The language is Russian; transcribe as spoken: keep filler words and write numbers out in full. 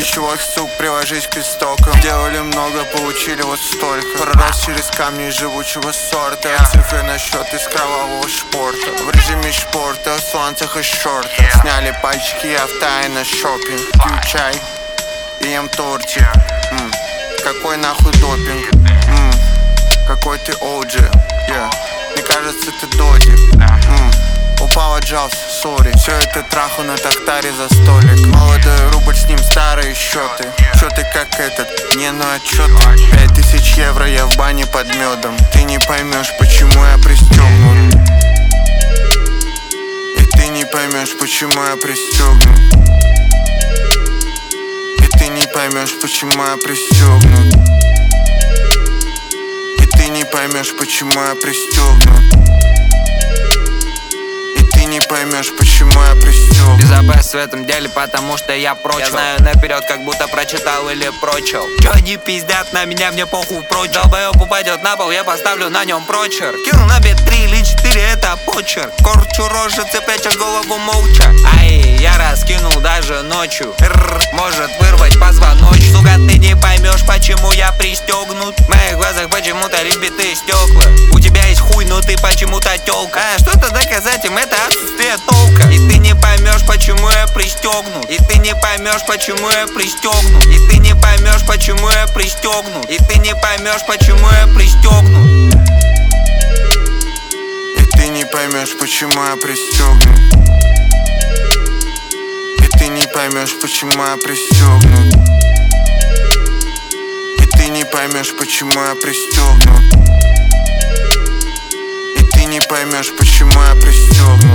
И чего, сук, приложись к истокам. Делали много, получили вот столько. Пророс через камни живучего сорта. Цифры на счет из кровавого шпорта. В режиме шпорта, в сланцах и шортах. Сняли пальчики, авто и на шопинг. Пью чай и ем тортик. М, Какой нахуй допинг? М, Какой ты о джи, yeah. Мне кажется, ты додик. М, Упал, отжался, сори. Все это траху на тахтаре за столик. Молодой рубль, с ним старые счеты. Счеты как этот, не ну отчеты. Пять тысяч евро я в бане под медом. Ты не поймешь, почему я пристегнут. И ты не поймешь, почему я пристегнут. И ты не поймешь, почему я пристегнут. И ты не поймешь, почему я пристегнут. Не поймешь, почему я пристёгнут. Безопасность в этом деле, потому что я прочел. Я знаю наперед, как будто прочитал или прочел. Чё они пиздят на меня, мне похуй прочь. Долбоёб упадет на пол, я поставлю на нем прочерк. Кину на бит три или четыре, это почерк. Корчу рожи, цепляешь голову молча. Ай, я раскинул даже ночью. Рррр, может вырвать позвоночник. Сука, ты не поймешь, почему я пристегнут. В моих глазах почему-то лишь битые стекла. У тебя есть хуй, но ты почему-то тёлка. А что-то доказать им, это отсутствие толка. И ты не поймешь, почему я пристегнут. И ты не поймешь, почему я пристегнут. И ты не поймешь, почему я пристегнут. И ты не поймешь, почему я пристегнут. И ты не поймешь, почему я пристегнут. И ты не поймешь, почему я пристегнут. И ты не поймешь, почему я пристегнут. И ты не поймешь, почему я пристегнут.